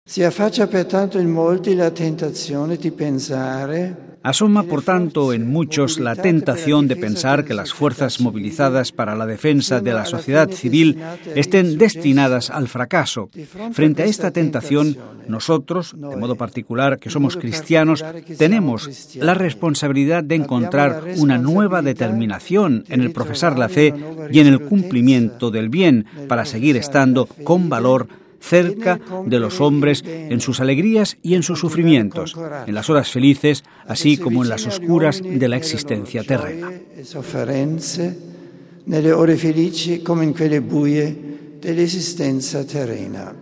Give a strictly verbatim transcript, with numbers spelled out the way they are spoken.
Si affaccia pertanto in molti la tentazione di pensare. Asoma, por tanto, en muchos la tentación de pensar que las fuerzas movilizadas para la defensa de la sociedad civil estén destinadas al fracaso. Frente a esta tentación, nosotros, de modo particular, que somos cristianos, tenemos la responsabilidad de encontrar una nueva determinación en el profesar la fe y en el cumplimiento del bien para seguir estando con valor cerca de los hombres en sus alegrías y en sus sufrimientos, en las horas felices, así como en las oscuras de la existencia terrena. Nelle ore felici come in quelle buie dell'esistenza terrena.